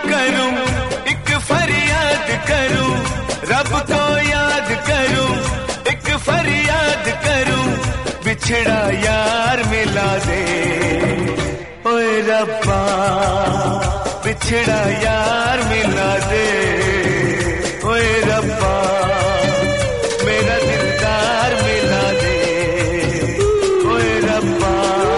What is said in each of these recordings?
करूं, एक फरियाद करूं, रब को याद करूं, एक फरियाद करूं, बिछड़ा यार मिला दे। ओए रब्बा बिछड़ा यार मिला दे। ओए रब्बा मेरा दिलदार मिला दे। ओए रब्बा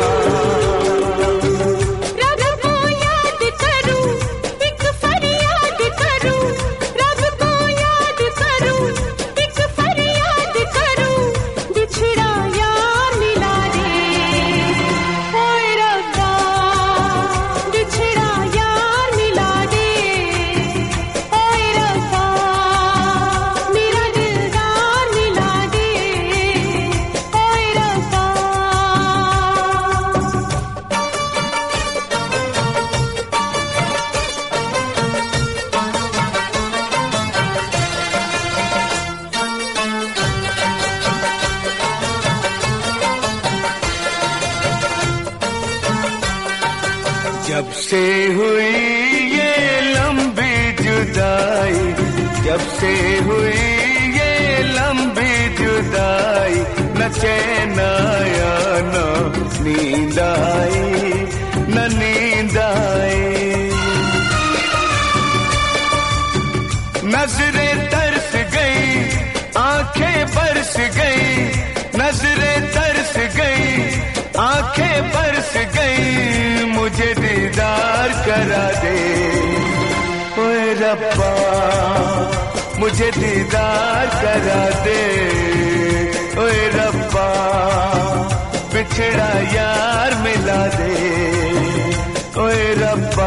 रब को याद करूं, एक फरियाद करूं, रब को याद करूं, एक फरियाद करूं, बिछड़ा यार मिला दे। ओए रब्बा बिछड़ा यार मिला दे। ओए रब्बा मेरा दिलदार मिला दे। ओए रब्बा जब से हुई ये लंबी जुदाई, जब से हुई ये लंबी जुदाई, न चैन आया न नींद आई, न नींद आई। नजरें तरस गई, आंखें बरस गई, नजरें तरस गई, आंखें बरस गई, मुझे दीदार करा दे। ओए रब्बा मुझे दीदार करा दे। ओए रब्बा बिछड़ा यार मिला दे। ओए रब्बा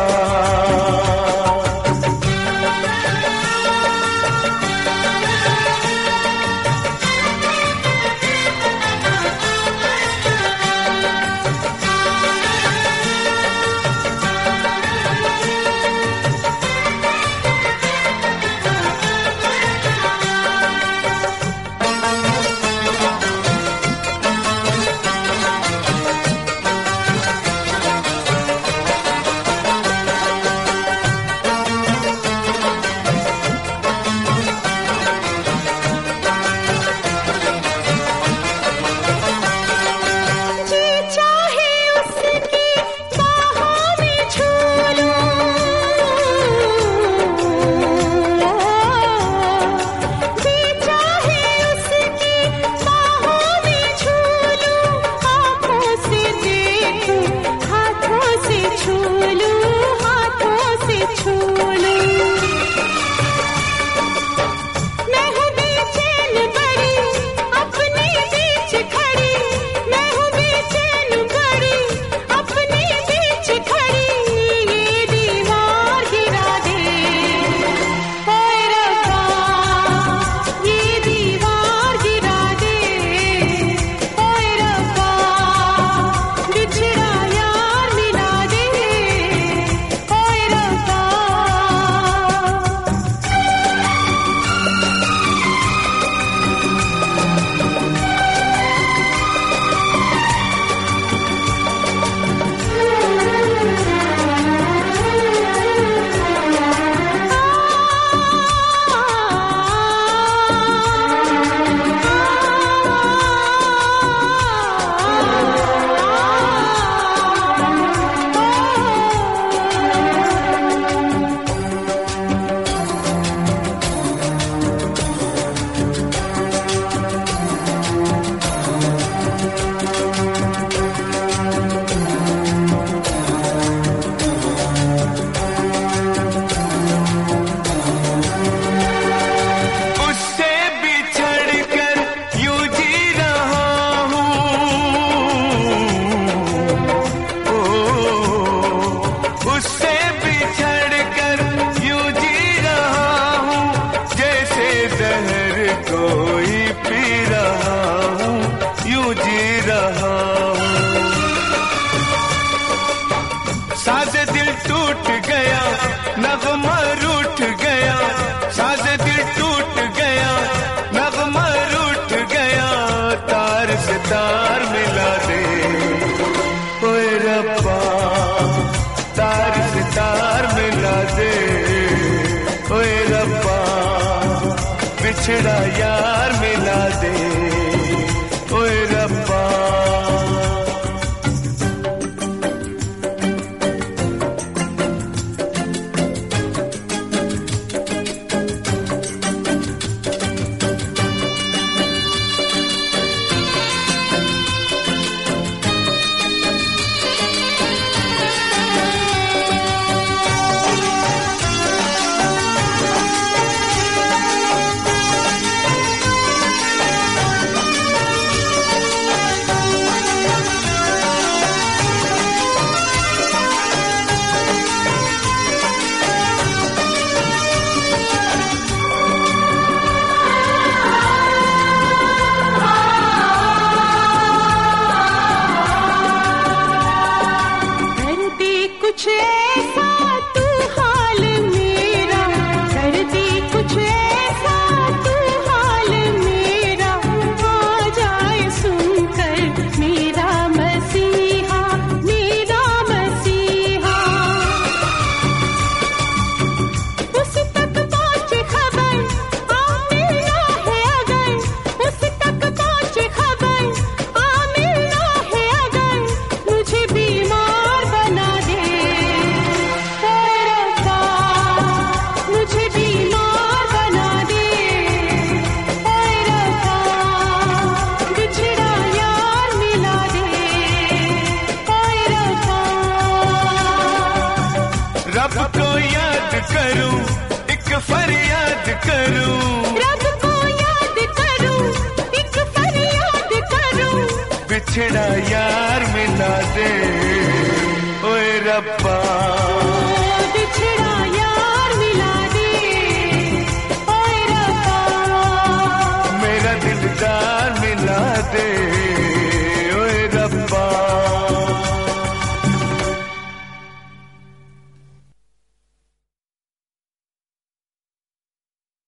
साज़े दिल टूट गया, नगमा रूठ गया, साज़े दिल टूट गया, नगमा रूठ गया, तार से तार मिला दे। ओए रब्बा तार से तार मिला दे। बिछड़ा यार मिला दे ओए रब्बा। कुछ ऐसा तू हाल मेरा, कर दे कुछ ऐसा तू हाल मेरा, आ जाए सुनकर मेरा मसीहा, मेरा मसीहा। उस तक पहुँचे खबर आ मिलना है अगर, उस तक पहुँचे खबर आ मिलना है अगर, मुझे बीमार बना दे मुझे बीमार बना दे बिछड़ा यार मिला दे रब को याद करूं एक फरियाद करूं, रब को याद करूं एक फरियाद करूं, बिछड़ा यार मिला दे ओए रब्बा।